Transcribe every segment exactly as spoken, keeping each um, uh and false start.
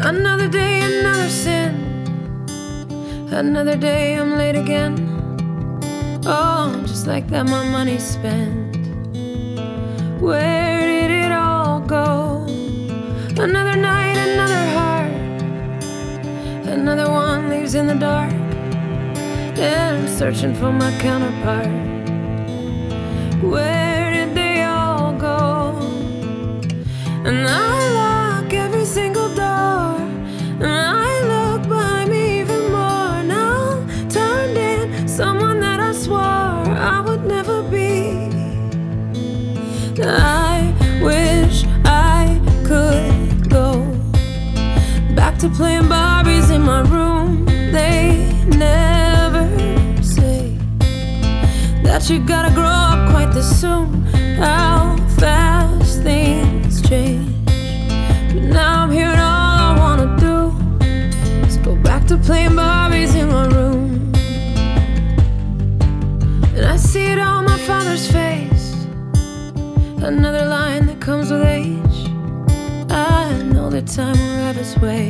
Another day, another sin. Another day I'm late again. Oh, just like that my money's spent. Where did it all go? Another night, another heart. Another one leaves in the dark. And I'm searching for my counterpart. Where did they all go? And I lock every single door, and I look behind me even more. Now turned in someone that I swore I would never be. I wish I could go back to playing Barbies in my room. They never say that you gotta grow up quite this soon. How fast things change. But now I'm here and all I wanna do is go back to playing Barbies in my room. And I see it on my father's face, another line that comes with age. I know that time will have its way.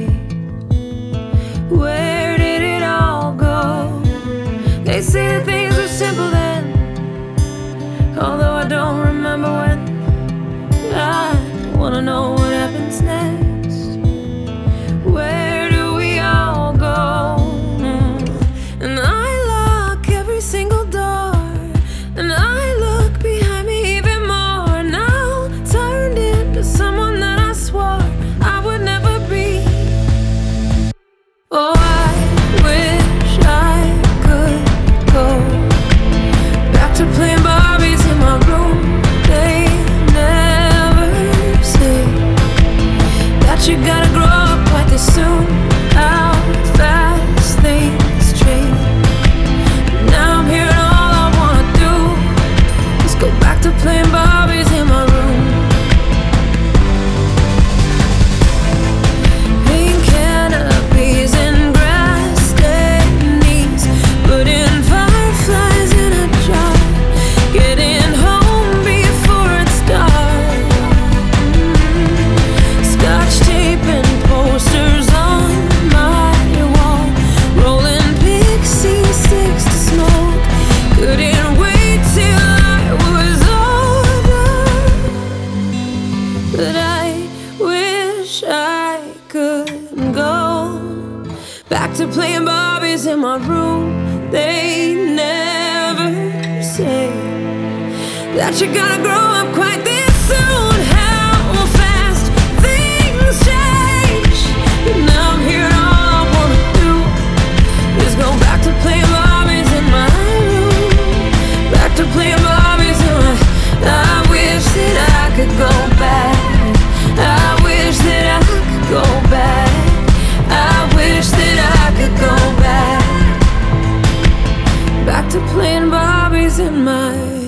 Where did it all go? They say that things were simple then, although I don't remember when. I wanna know what happens next. Where do we all go? And I lock every single door, and I look behind me even more. Now turned into someone that I swore I would never be. Oh, I wish I could go back to playing Barbies in my room. They never say that you gotta grow up quite this soon. How fast things change. But now I'm here and all I wanna do is go back to playing Barbies in my room. Pink canopies and grass stained knees, putting fireflies in a jar, getting home before it's dark. Scotch tape and posters on my wall, rolling pixie sticks to smoke. Couldn't wait till I was older, but I wish I could go back to playing Barbies in my room. They never say that you gotta grow up quite this soon. How fast things change. But now I'm here and all I wanna do is go back to playing Barbies in my room. Back to playing Barbies in my. I wish that I could go back. I wish that I could go back. I wish that I could go back. Back to playing Barbies in my